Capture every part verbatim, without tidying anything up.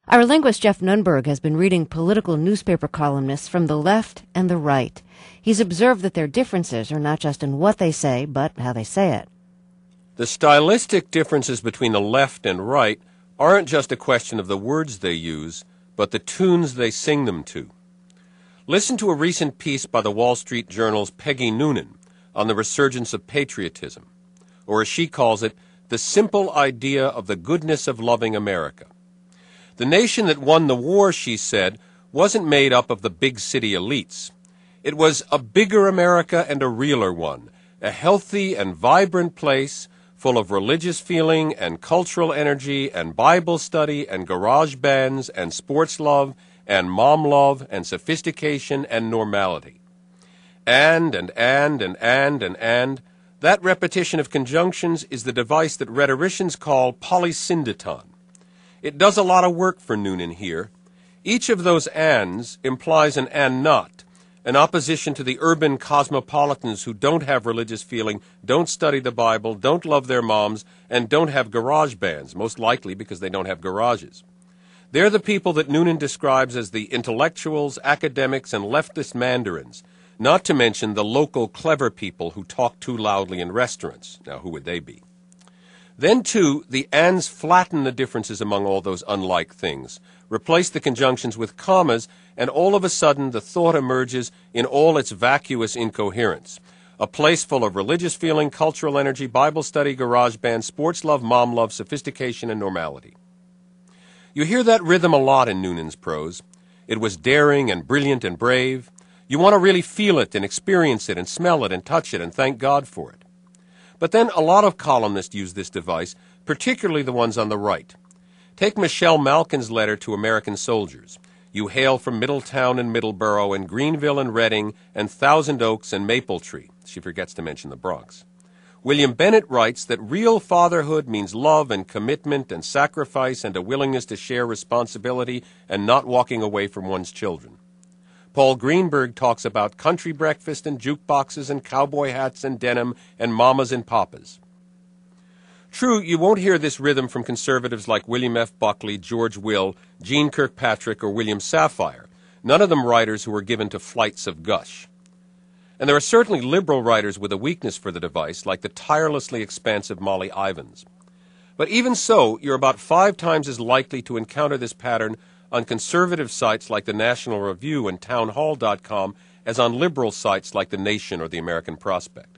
Our linguist Jeff Nunberg has been reading political newspaper columnists from the left and the right. He's observed that their differences are not just in what they say, but how they say it. The stylistic differences between the left and right aren't just a question of the words they use, but the tunes they sing them to. Listen to a recent piece by the Wall Street Journal's Peggy Noonan on the resurgence of patriotism, or as she calls it, the simple idea of the goodness of loving America. The nation that won the war, she said, wasn't made up of the big city elites. It was a bigger America and a realer one, a healthy and vibrant place full of religious feeling and cultural energy and Bible study and garage bands and sports love and mom love and sophistication and normality. And, and, and, and, and, and, and, that repetition of conjunctions is the device that rhetoricians call polysyndeton. It does a lot of work for Noonan here. Each of those ands implies an and not, an opposition to the urban cosmopolitans who don't have religious feeling, don't study the Bible, don't love their moms, and don't have garage bands, most likely because they don't have garages. They're the people that Noonan describes as the intellectuals, academics, and leftist mandarins, not to mention the local clever people who talk too loudly in restaurants. Now, who would they be? Then, too, the ands flatten the differences among all those unlike things, replace the conjunctions with commas, and all of a sudden the thought emerges in all its vacuous incoherence. A place full of religious feeling, cultural energy, Bible study, garage band, sports love, mom love, sophistication, and normality. You hear that rhythm a lot in Noonan's prose. It was daring and brilliant and brave. You want to really feel it and experience it and smell it and touch it and thank God for it. But then a lot of columnists use this device, particularly the ones on the right. Take Michelle Malkin's letter to American soldiers. You hail from Middletown and Middleborough and Greenville and Reading and Thousand Oaks and Mapletree. She forgets to mention the Bronx. William Bennett writes that real fatherhood means love and commitment and sacrifice and a willingness to share responsibility and not walking away from one's children. Paul Greenberg talks about country breakfast and jukeboxes and cowboy hats and denim and mamas and papas. True, you won't hear this rhythm from conservatives like William F. Buckley, George Will, Gene Kirkpatrick, or William Safire, none of them writers who are given to flights of gush. And there are certainly liberal writers with a weakness for the device, like the tirelessly expansive Molly Ivins. But even so, you're about five times as likely to encounter this pattern on conservative sites like the National Review and townhall dot com as on liberal sites like The Nation or the American Prospect.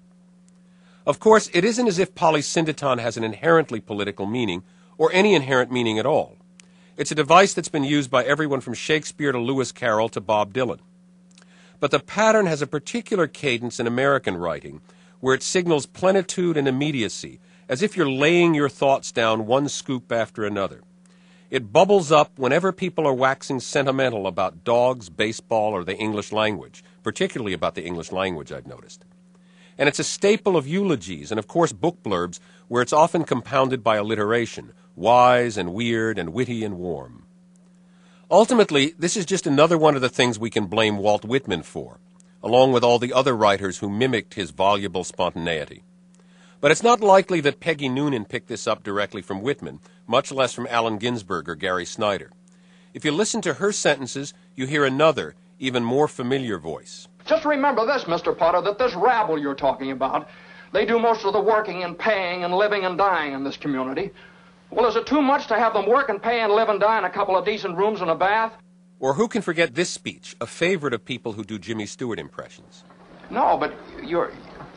Of course, it isn't as if polysyndeton has an inherently political meaning or any inherent meaning at all. It's a device that's been used by everyone from Shakespeare to Lewis Carroll to Bob Dylan. But the pattern has a particular cadence in American writing where it signals plenitude and immediacy, as if you're laying your thoughts down one scoop after another. It bubbles up whenever people are waxing sentimental about dogs, baseball, or the English language, particularly about the English language, I've noticed. And it's a staple of eulogies and, of course, book blurbs, where it's often compounded by alliteration, wise and weird and witty and warm. Ultimately, this is just another one of the things we can blame Walt Whitman for, along with all the other writers who mimicked his voluble spontaneity. But it's not likely that Peggy Noonan picked this up directly from Whitman, much less from Allen Ginsberg or Gary Snyder. If you listen to her sentences, you hear another, even more familiar voice. Just remember this, Mister Potter, that this rabble you're talking about, they do most of the working and paying and living and dying in this community. Well, is it too much to have them work and pay and live and die in a couple of decent rooms and a bath? Or who can forget this speech, a favorite of people who do Jimmy Stewart impressions? No, but you're...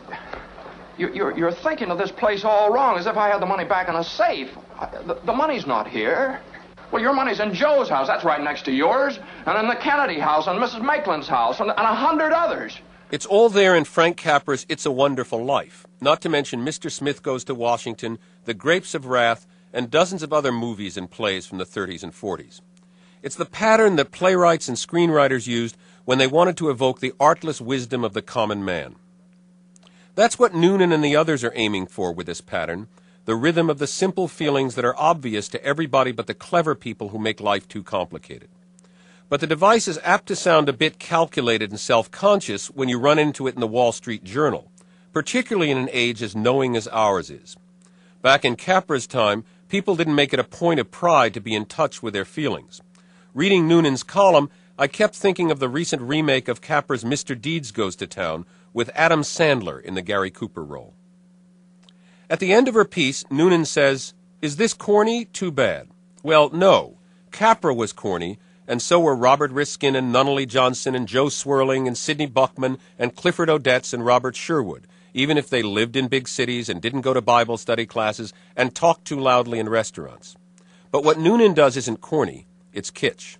You're, you're thinking of this place all wrong, as if I had the money back in a safe. The, the money's not here. Well, your money's in Joe's house. That's right next to yours. And in the Kennedy house, and Missus Maitland's house, and, and a hundred others. It's all there in Frank Capra's It's a Wonderful Life, not to mention Mister Smith Goes to Washington, The Grapes of Wrath, and dozens of other movies and plays from the thirties and forties. It's the pattern that playwrights and screenwriters used when they wanted to evoke the artless wisdom of the common man. That's what Noonan and the others are aiming for with this pattern, the rhythm of the simple feelings that are obvious to everybody but the clever people who make life too complicated. But the device is apt to sound a bit calculated and self-conscious when you run into it in the Wall Street Journal, particularly in an age as knowing as ours is. Back in Capra's time, People didn't make it a point of pride to be in touch with their feelings. Reading Noonan's column, I kept thinking of the recent remake of Capra's Mister Deeds Goes to Town with Adam Sandler in the Gary Cooper role. At the end of her piece, Noonan says, "Is this corny? Too bad." Well, no. Capra was corny, and so were Robert Riskin and Nunnally Johnson and Joe Swirling and Sidney Buckman and Clifford Odets and Robert Sherwood, even if they lived in big cities and didn't go to Bible study classes and talked too loudly in restaurants. But what Noonan does isn't corny, it's kitsch.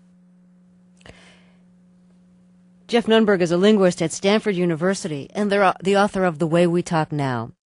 Jeff Nunberg is a linguist at Stanford University and the author of The Way We Talk Now.